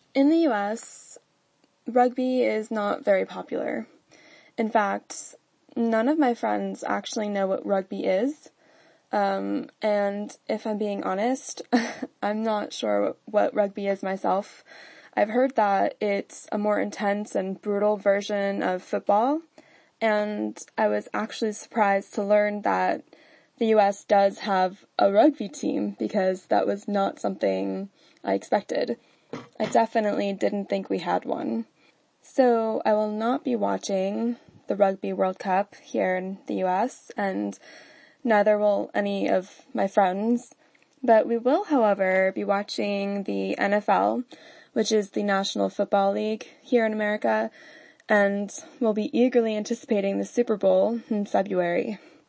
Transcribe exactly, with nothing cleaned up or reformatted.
In the U S, rugby is not very popular. In fact, none of my friends actually know what rugby is. Um, and if I'm being honest, I'm not sure what rugby is myself. I've heard that it's a more intense and brutal version of football, and I was actually surprised to learn that the U S does have a rugby team, because that was not something I expected. I definitely didn't think we had one. So I will not be watching the Rugby World Cup here in the U S, and neither will any of my friends. But we will, however, be watching the N F L, which is the National Football League here in America, and we'll be eagerly anticipating the Super Bowl in February.